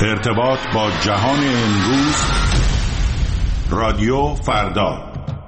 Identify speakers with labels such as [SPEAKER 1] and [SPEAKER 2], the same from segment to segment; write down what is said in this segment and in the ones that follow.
[SPEAKER 1] ارتباط با جهان امروز. رادیو فردا.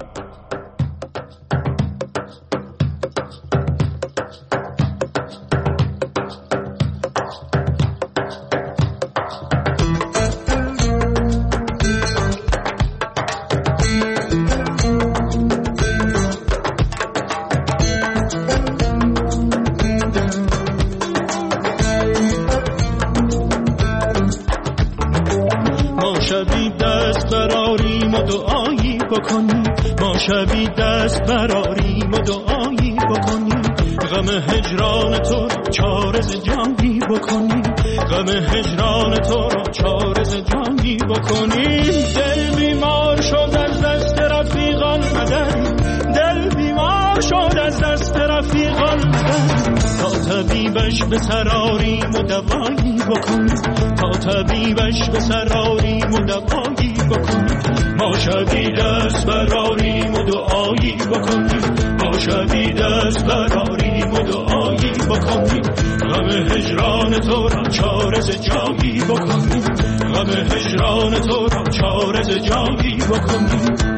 [SPEAKER 2] شبی دست براریم و دعایی بکنیم، غم هجران تو را چارز جانی بکنیم، غم هجران تو را چارز جانی بکنیم. دل بیمار شد از دست رفیقان مدد، دل بیمار شد از دست رفیقان مدد، تا طبیبش به سراریم و دوایی بکنیم، تا طبیبش به سراریم و دوایی بکنیم. ما شبی دست براریم و دعایی بکنیم، ما شبی دست براریم و دعایی بکنیم، غم هجران تو را چارز جایی بکنیم، غم هجران تو را چارز جایی بکنیم.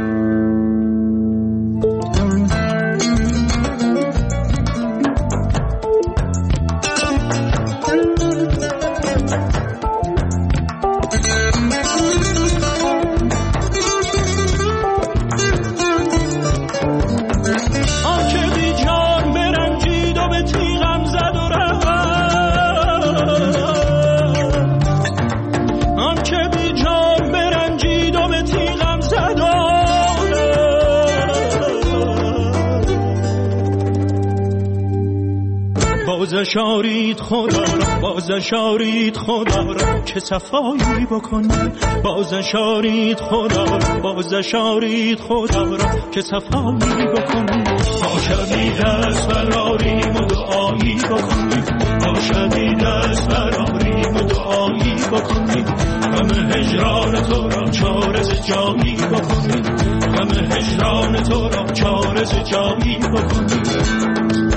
[SPEAKER 2] بازشارید خدا را، بازشارید خدا را که صفایی بکنیم، بازشارید خدا را، بازشارید خدا را که صفایی بکنیم. ما شبی دست براریم و دعایی بکنیم، ما شبی دست براریم و دعایی بکنیم، غم هجران تو را چارز جایی بکنیم، غم هجران تو را چارز جایی بکنیم.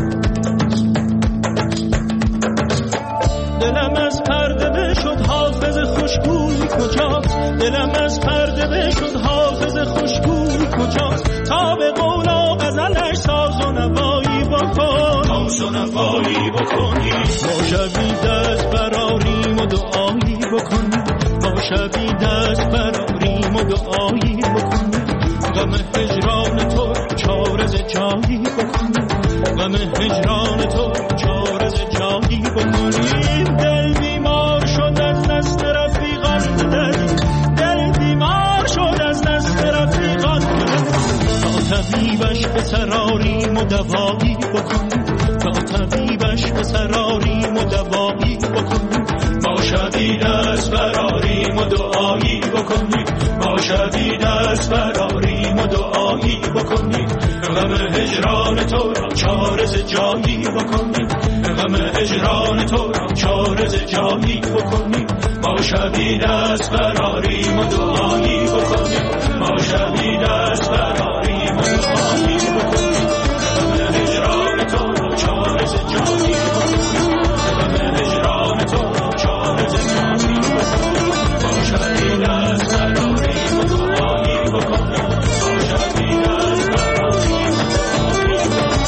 [SPEAKER 2] دلم از پرده بشد حافظ خوشگوی کجاست، دلم از پرده بشد حافظ خوشگوی کجاست، تا به قول و غزلش ساز و نوایی بکن، ساز و نوایی بکنی. ما شبی دست براریم و دعایی بکنیم، ما شبی دست براریم و دعایی بکنیم، غم هجران تو چارز جایی بکنیم، غم هجران تو چارز جایی بکنیم. دل بیمار شد از دست رفیقان مدد، دل بیمار شد از دست رفیقان مدد، تا طبیبش به سراریم و دوایی بکنیم، تا طبیبش به سراریم و دوایی بکنیم. ما شبی دست براریم و دعایی بکنیم، ما شبی دست براریم و دعایی بکنیم، غم هجران تو را چارز جایی بکنیم، غم هجران تو را چارز جایی بکنیم. ما شبی دست براریم و دعایی بکنیم، ما شبی دست براریم و دعایی بکنیم، غم هجران تو را چارز جایی بکنیم، غم هجران تو را چارز جایی بکنیم. ما شبی دست براریم و دعایی بکنیم، ما شبی دست براریم و دعایی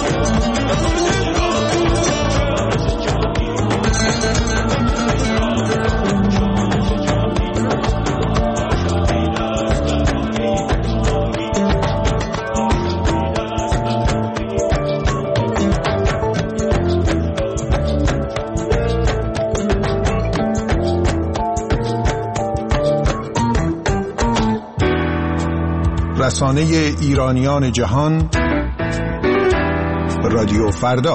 [SPEAKER 3] رسانه ایرانیان جهان، رادیو فردا.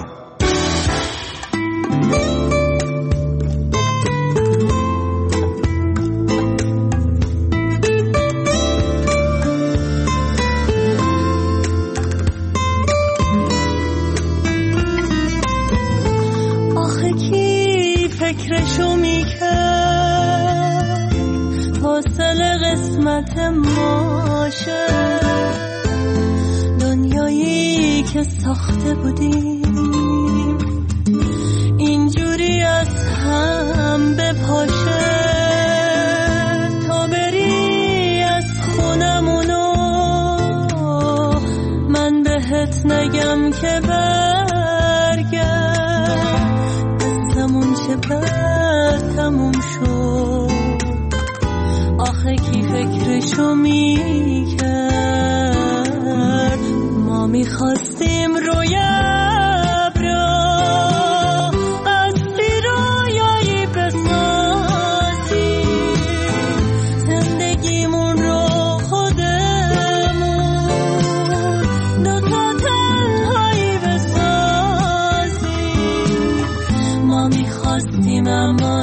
[SPEAKER 4] آخه کی فکرشو میکرد حاصل قسمت ماشه، دنیایی که ساخته بودیم اینجوری از هم بپاشه. کی فکرشو میکرد. ما میخواستیم روی ابرا اصلی رویایی بسازیم، زندگیمون رو خودمون دوتا تنهایی بسازیم. ما میخواستیم اما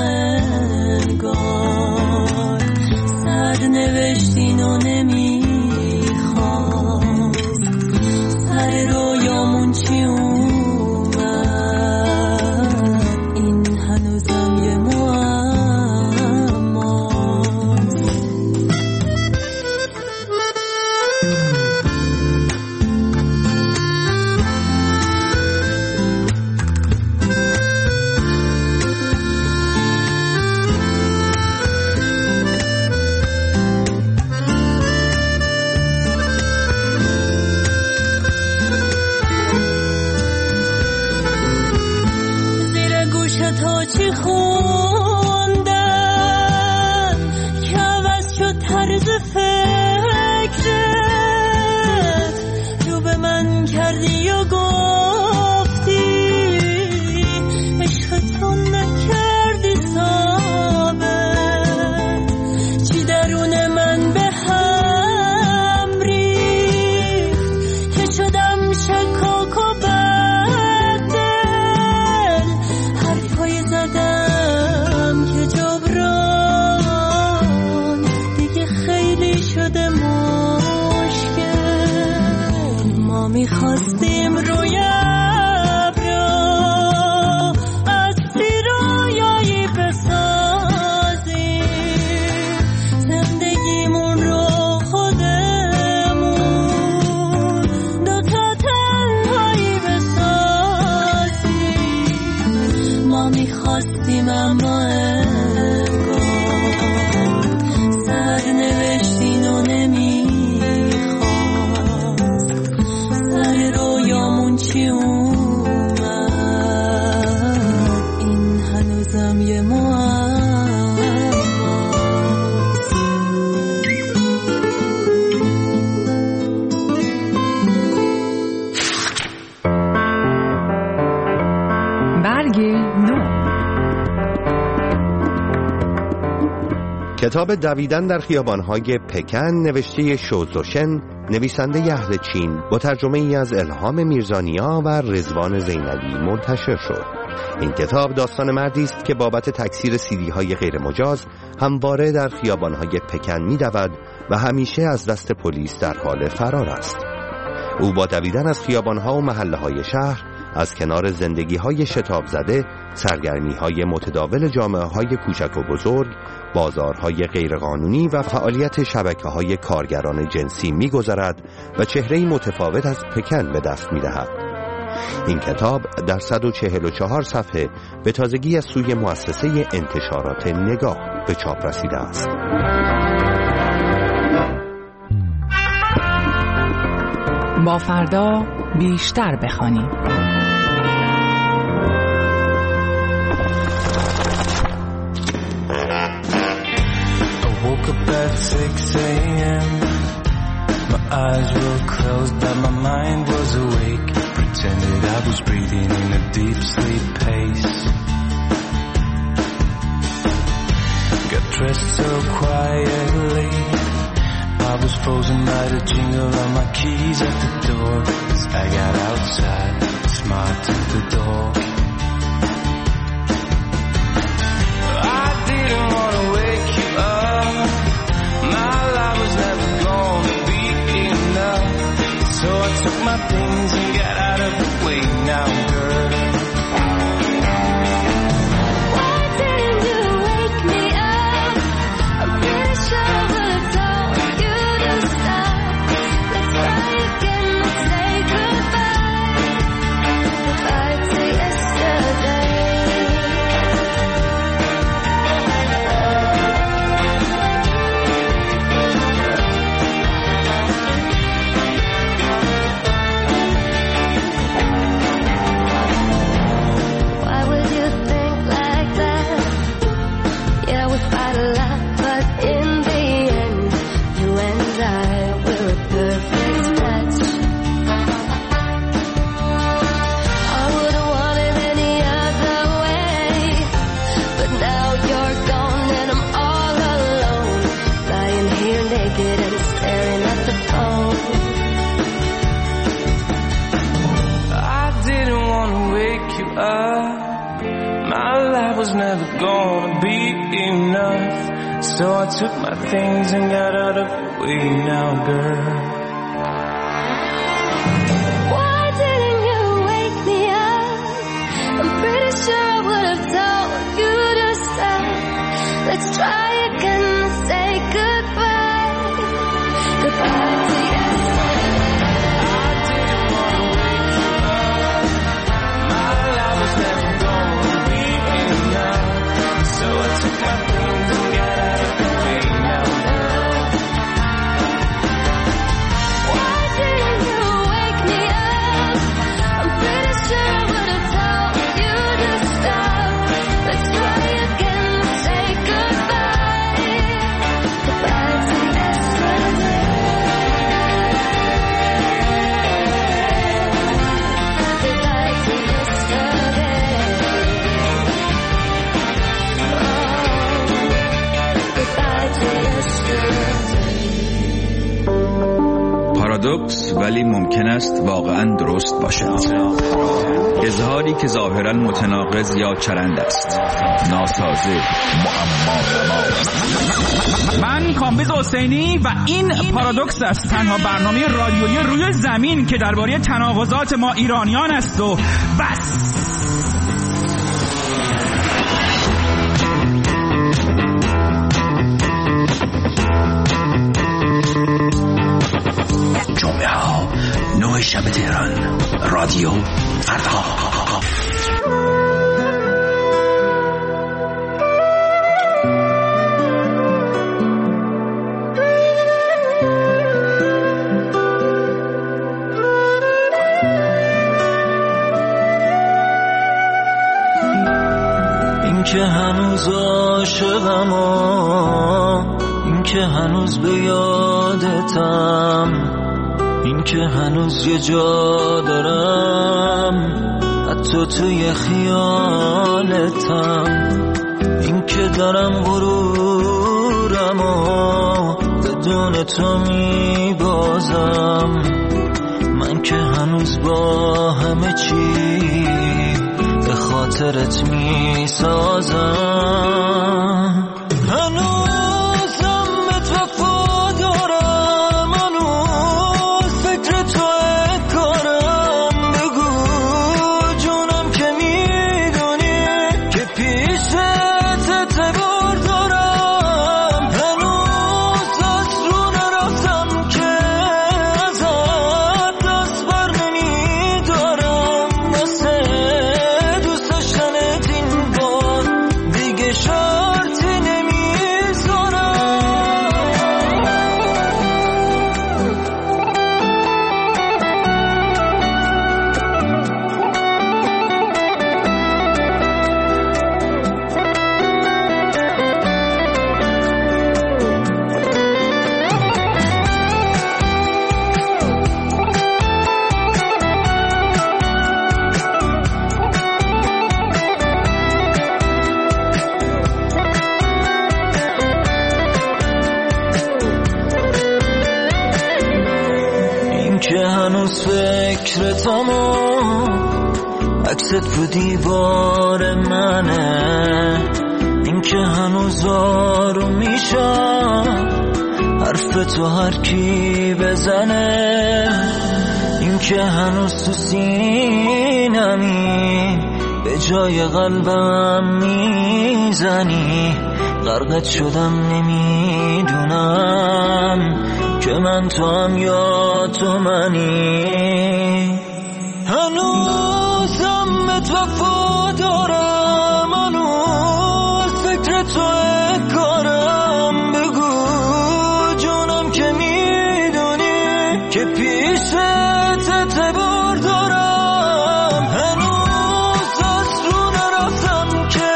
[SPEAKER 4] انگار سرنوشتین و نمیخواست. سر رویامون چی اومد، این هنوزم یه معماست. تو چی خوندن که عوض شد طرز فکرت، رو به من کردی و گفتی عشقتون نکردی ثابت. چی درون من به هم ریخت که شدم شکاک و زدم که جبران دیگه خیلی شده مشکل. ما میخواستیم روی ابرا اصلی رویایی بسازیم، زندگیمون رو خودمون دوتا تنهایی بسازیم. ما میخواستیم اما انگار سرنوشتین و نمیخواست. سر رویامون چی اومد، این هنوزم یه معماست.
[SPEAKER 5] برگ نو.
[SPEAKER 6] کتاب دویدن در خیابان‌های پکن نوشته شوزوشن، نویسنده اهل چین، با ترجمه ای از الهام میرزانیا و رضوان زینبی منتشر شد. این کتاب داستان مردی است که بابت تکثیر سیدی‌های غیر مجاز همواره در خیابان‌های پکن می‌دود و همیشه از دست پلیس در حال فرار است. او با دویدن از خیابان‌ها و محله‌های شهر، از کنار زندگی‌های شتاب زده، سرگرمی‌های متداول جامعه‌های کوچک و بزرگ، بازارهای غیرقانونی و فعالیت شبکه‌های کارگران جنسی می‌گذرد و چهره‌ای متفاوت از پکن به دست می‌دهد. این کتاب در 144 صفحه به تازگی از سوی مؤسسه انتشارات نگاه به چاپ رسیده است.
[SPEAKER 5] با فردا بیشتر بخوانیم.
[SPEAKER 7] Woke up at 6 a.m. My eyes were closed but my mind was awake. Pretended I was breathing in a deep sleep pace. Got dressed so quietly, I was frozen by the jingle of my keys at the door. As I got outside, smiled to the door. I didn't want to wake you up. My life was never gonna be enough. So I took my things and got out of the way now, girl.
[SPEAKER 4] Why didn't you wake me up? I'm pretty sure I would've told you to stop. Let's try again, let's say goodbye. If I'd say yes you're gone and I'm all alone, lying here naked and staring at the phone.
[SPEAKER 7] I didn't want to wake you up. My life was never gonna be enough. So I took my things and got out of the way now, girl.
[SPEAKER 4] Why didn't you wake me up? I'm pretty sure I would have told you to stop. Let's try again and say goodbye. Goodbye to yesterday.
[SPEAKER 7] I didn't want to wake you up. My life was never gonna be enough. So I took my things and got out of the way now, girl.
[SPEAKER 4] Why didn't you wake me up? I'm pretty sure I would have told you to stop. Let's try again and say goodbye. Goodbye to yesterday. Goodbye to yesterday. Goodbye to yesterday.
[SPEAKER 8] پارادوکس ولی ممکن است واقعا درست باشد. اظهاری که ظاهرا متناقض یا چرند است، ناسازه، معما.
[SPEAKER 9] من کامبیز حسینی و این پارادوکس است، تنها برنامه رادیویی روی زمین که درباره تناقضات ما ایرانیان است و بس.
[SPEAKER 8] جمعه ها 9 شب تهران، رادیو فردا.
[SPEAKER 2] این که هنوز عاشقم و این که هنوز به یادتم، این که هنوز یه جا دارم حتی توی خیالتم، این که دارم غرورم و بدون تو میبازم، من که هنوز با همه چی به خاطرت میسازم. هنوزم به وفا دارم، هنوز فکر توی کارم، بگو جونم که میدونی که پیشت اعتبار دارم، هنوز از رو نرفتم که ازت دست بر نمیدارم، واسه دوست داشتنت این بار دیگه شرطی نمیذارم. این که هنوز فکرتم و عکست رو دیوار منه، این که هنوز آروم میشم حرف تو هر کی بزنه، این که هنوز تو سینمی به جای قلبم میزنی، غرقت شدم نمیدونم که من تو هم یا تو منی. هنوزم به وفا دارم، هنوز فکر توی کارم، بگو جونم که میدونی که پیشت اعتبار دارم، هنوز از رو نرفتم که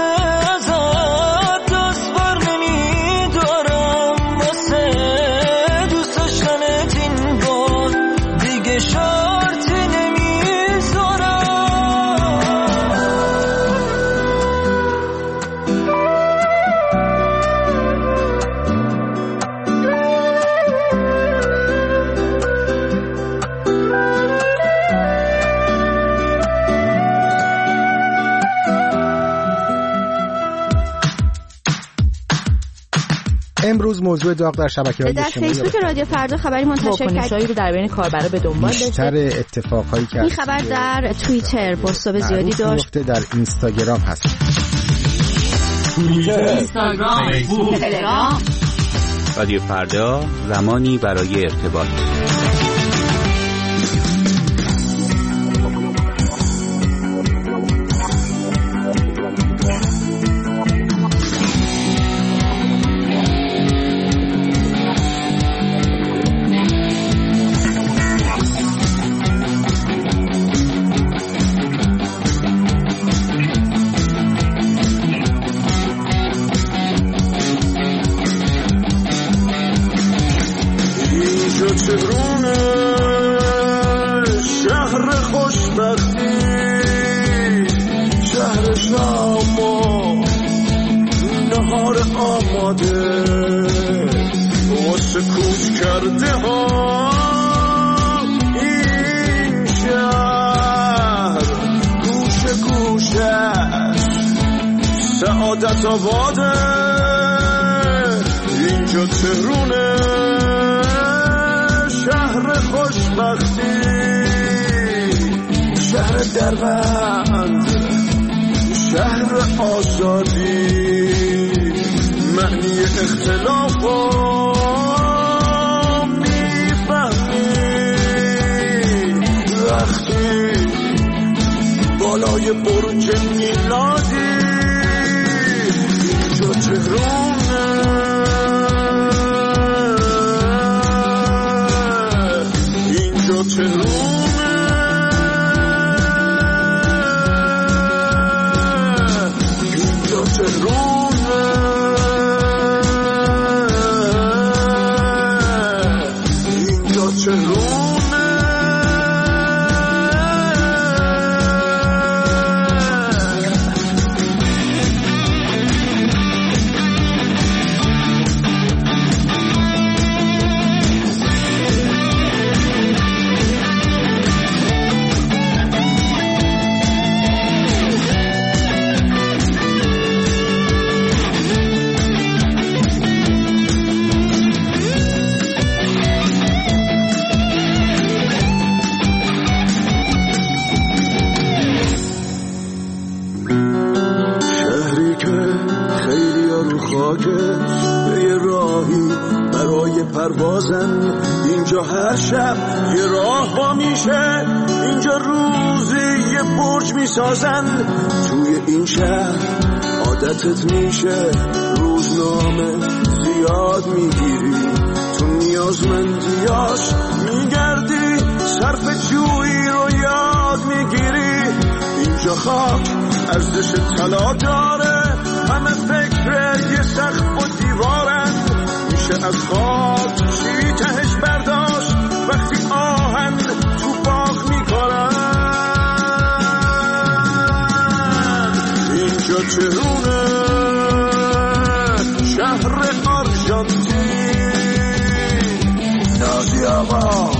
[SPEAKER 2] ازت دست بر نمیدارم، واسه دوست داشتنت این بار دیگه شرطی نمیذارم.
[SPEAKER 3] امروز موضوع داغ در شبکه‌های
[SPEAKER 10] در
[SPEAKER 3] اجتماعی
[SPEAKER 10] فیسبوک رادیو فردا خبری منتشر
[SPEAKER 11] واکنش‌هایی رو در بین کاربرا به دنبال
[SPEAKER 3] بیشتر
[SPEAKER 11] داشته.
[SPEAKER 3] اتفاقایی که
[SPEAKER 10] این خبر در توییتر بوست‌های زیادی داشت.
[SPEAKER 3] در اینستاگرام هست.
[SPEAKER 11] اینستاگرام، فیسبوک، تلگرام.
[SPEAKER 12] رادیو فردا، زمانی برای ارتباط.
[SPEAKER 2] سعادت آباده اینجا تهرونه شهر خوشبختی شهر دربند شهر آزادی معنی اختلاف میفهمی وقتی بالای برج میلادی اینجا تهرونه اینجا تهرونه اینجا تهرونه اینجا تهرونه پروازن اینجا هر شب یه راه با میشه اینجا روزی یه برج میسازن توی این شهر عادتت میشه روزنامه زیاد میگیری تو نیازمندیاش میگردی صرف جویی رو یاد میگیری اینجا خاک ارزش طلا داره همه فکر یه سقف و دیوارن میشه از خاک چی تهش برداشت وقتی آهن تو باغ میکنن اینجا تهرونه شهر آرژانتین نازی آقا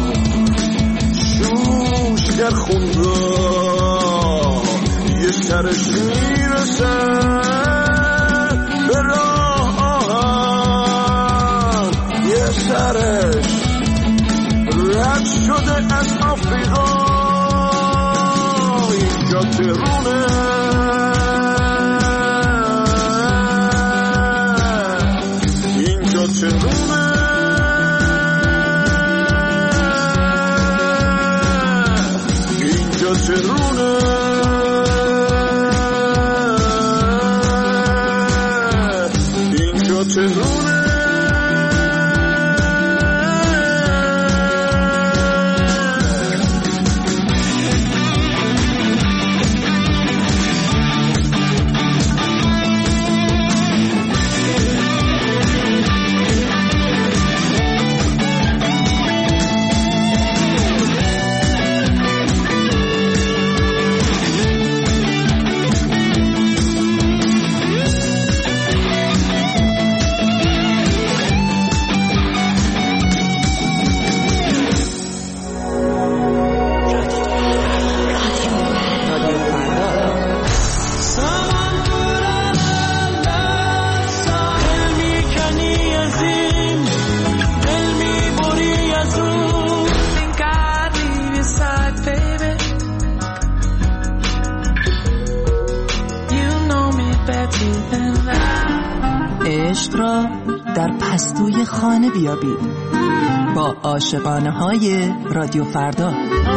[SPEAKER 2] شوشگر خونده یه سرش میرسه به راه آهن یه سرش رد شده از آفریقا اینجا تهرونه اینجا تهرونه اینجا تهرونه اینجا تهرونه
[SPEAKER 13] عشق را در پستوی خانه بیابید با عاشقانه های رادیو فردا.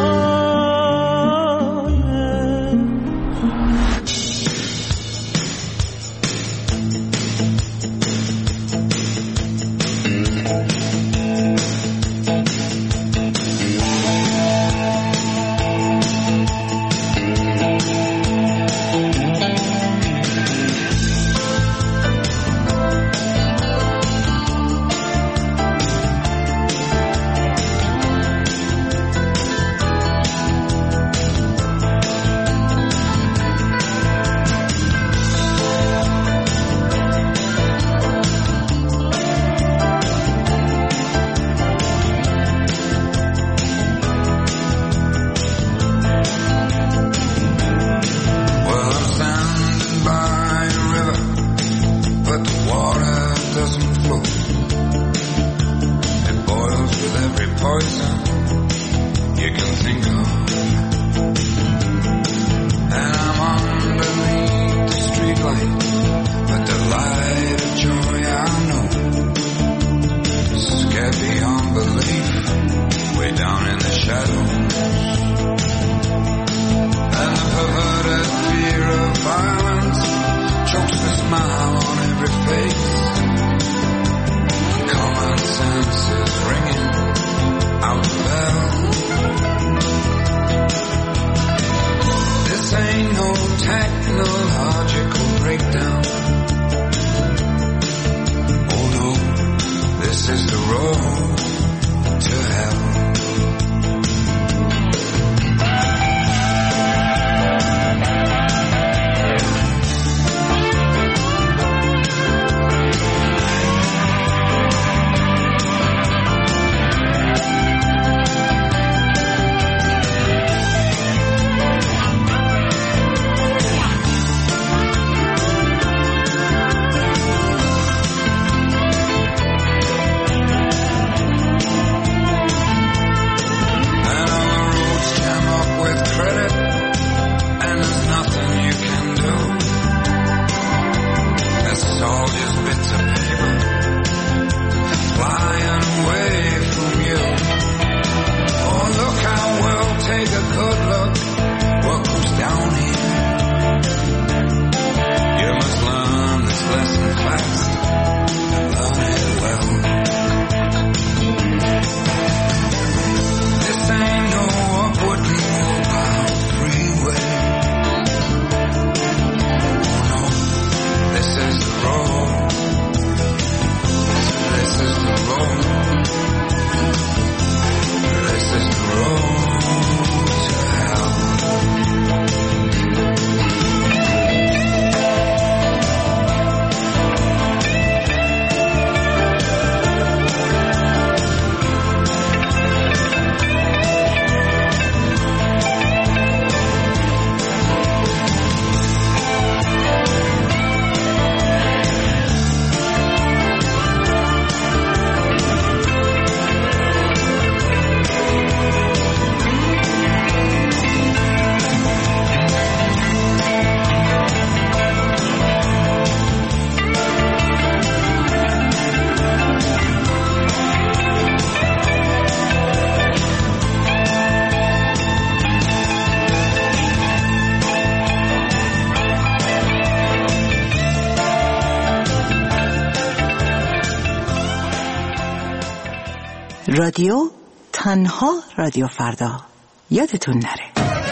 [SPEAKER 13] رادیو تنها رادیو فردا، یادتون نره.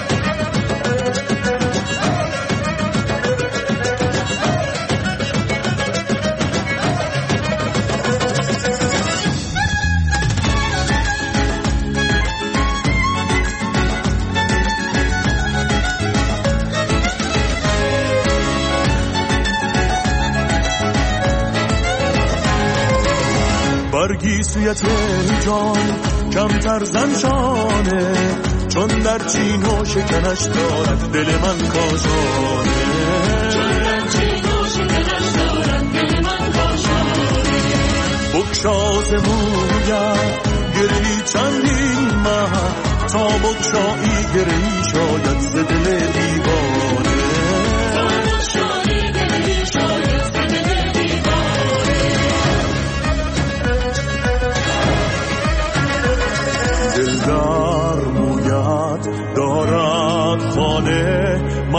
[SPEAKER 2] برگی سوی تهران کمتر زنشانه، چون در چین و شکنش دارد دل من کاشانه، چون در چین و شکنش دارد دل من کاشانه. بکشاز موید گرهی چندین ماه، تا بکشایی گرهی شاید ز دل دیوانه، تا بکشایی گرهی شاید ز دل دیوانه.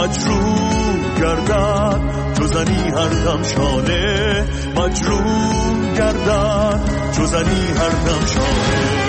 [SPEAKER 14] مجروح گردد چو زنی هر دم شانه مجروح گردد چو زنی هر دم شانه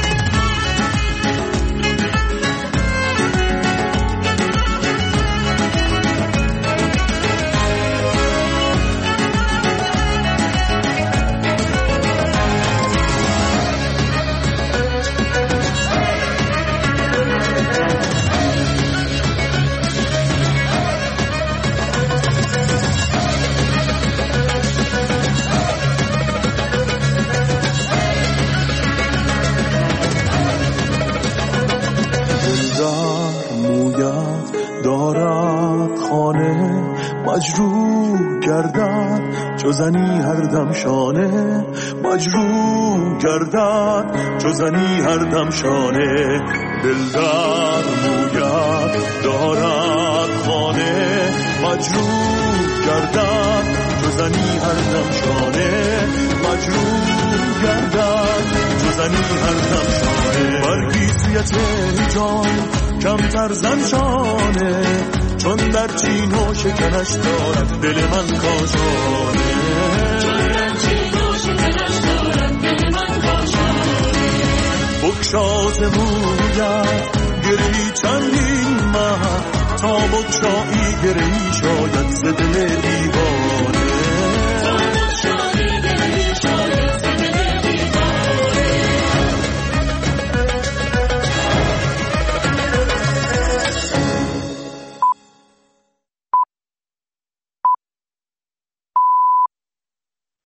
[SPEAKER 14] مجروح گردد چو زنی هر دم شانه مجروح گردد چو زنی هر دم شانه دل در مویت دارد خانه مجروح گردد چو زنی هر دم شانه مجروح گردد چو زنی هر دم شانه برگیسیت جان کمتر زن شانه چون در چین و شکنش دارد دل من کاشانه چون در چین و شکنش دارد دل من کاشانه بگشا ز مویت